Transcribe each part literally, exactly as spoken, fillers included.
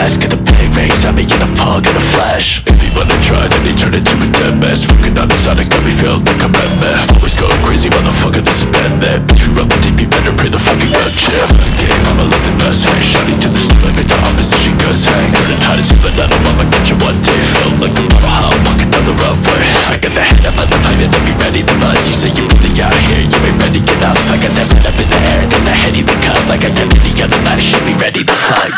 fast, get the big rings, I be get the pug in a flash. If he wanna try, then he turn into a dead mess. Smoking on the sonic, got me feeling like a madman. Always going crazy, motherfucker, this is bad, man. Bitch, we rub the deep, you better pray the fucking gun chip. Game, I'ma let the nuts hang. Shotty to the stomach, make the opposition cause hang. Heard it hot as you, but I know I'ma get you one day. Feel like a bottle hot, walking down the runway. I got the head up on the pipe and I'll be ready to buzz. You say you're really out here, you ain't ready enough. I got that red up in the air, got the head in the cup. Like I got any other night, should be ready to fight.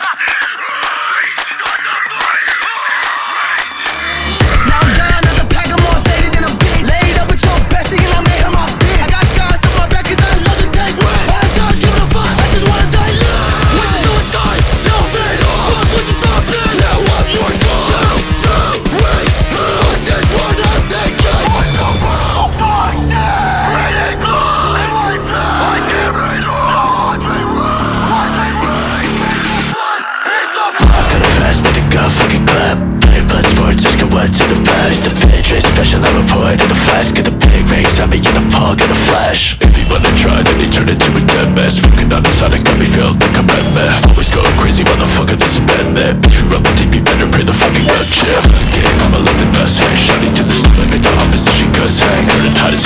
To the best, the pitch is special, I'm a poet in the flash. Get the big rings, I be get the pug in a flash. If he wanna try, then he turn into a dead mess. Smoking on the sonic, got me feeling like a madman. Always going crazy, motherfucker, this is bad, man. Bitch, we rub the deep, you better pray the fucking gun chip. Game, I'ma let the nuts hang. Shotty to the stomach, make the opposition cause hang. Heard it hot as